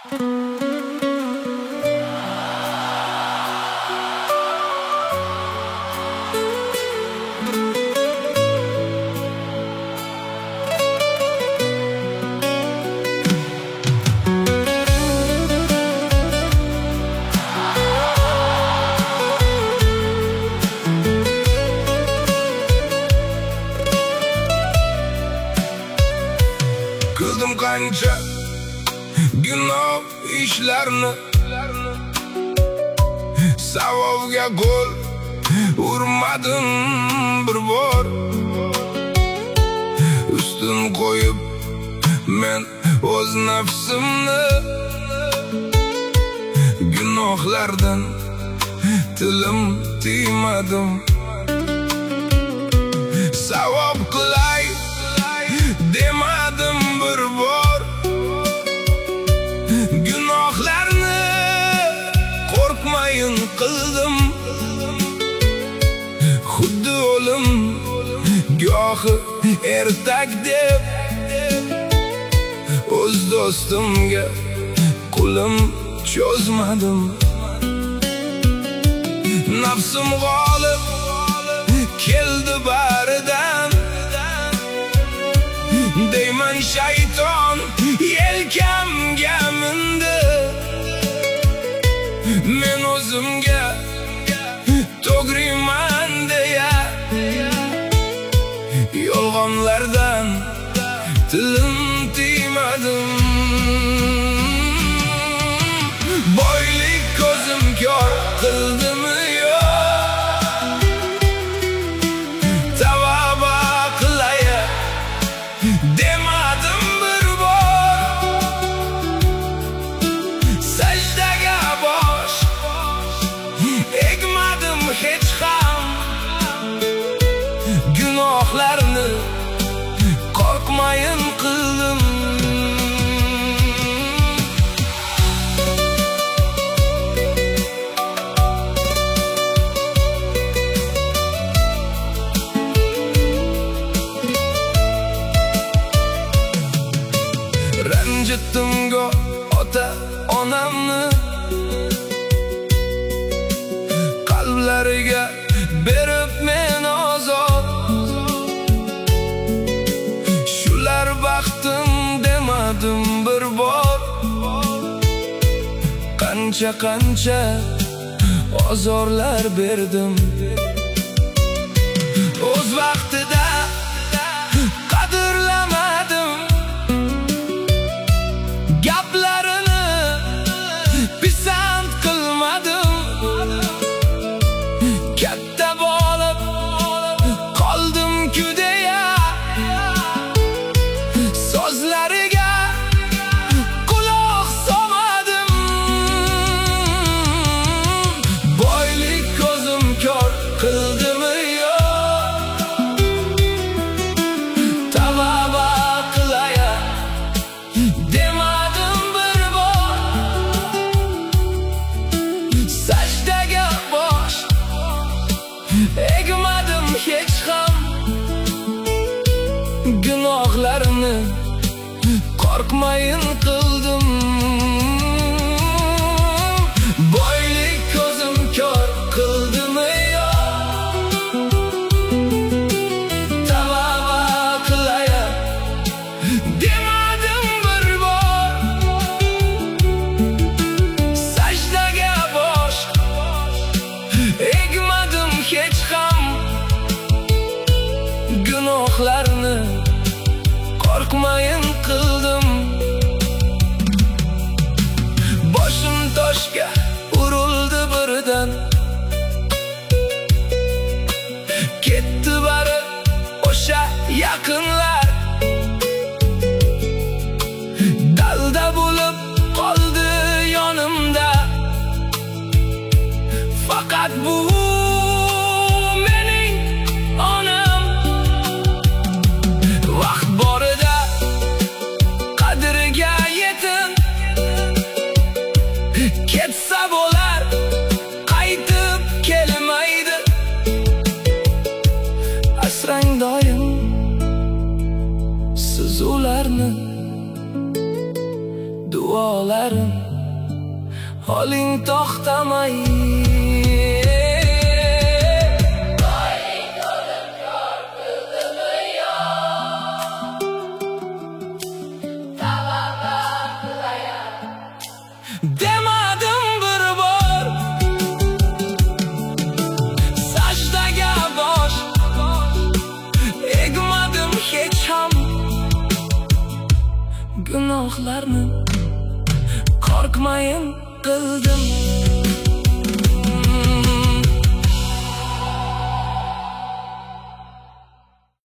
Qildim qancha gunoh ishlarni, savobga qo'l urmadim bir bor. Ustun qo'yib men o'z nafsimni, gunohlardan tilim tiymadim. Savob qilay demadim bir bor. Gunohlarni qo'rqmayin qildim. Xuddi o'lim gohi ertak deb o'z do'stimga qo'lim cho'zmadim. Nafsim g'olib keldi baridan, deyman shayton yelkamga mindi. Men o'zimga to'g'riman deya yolg'onlardan tilim tiymadim. Boylik ko'zim ko'r qildimi yo'q, tavba qilay demadim bir bor. Sajdaga bosh egmadim hech ham, gunohlarni qo'rqmayin qildim. Ranjitdim ota onamni, qalblariga berib men ozod. Shular baxtim demadim bir bor. Qancha ozorlar berdim. O'z vaqtida qadrlamadim, gaplarini pisand qilmadim. Katta bo'lib qoldim-ku deya so'zlariga quloq solmadim. Boylik ko'zim ko'r qildimi yo'q, tavba qilay demadim bir bor. Sajdaga bosh egmadim hech ham, gunohlarni qo'rqmayin qildim. Boylik ko'zim ko'r qildimi yo'q, tavba qilay demadim bir bor. Sajdaga bosh egmadim hech ham, gunohlarni qo'rqmayin qildim. Boshim toshga urildi birdan, ketdi bari o'sha yaqinlar. Dalda bo'lib qoldi yonimda, faqat bu mening onam. Vaqt borida qadriga yetin, ketsa bo'lar qaytib kelmaydi. Asrang doim siz ularni, duolarim Holing to'xtamay Demadim bir bor Sajdaga bosh egmadim hech ham Gunohlarni korkmayin qildim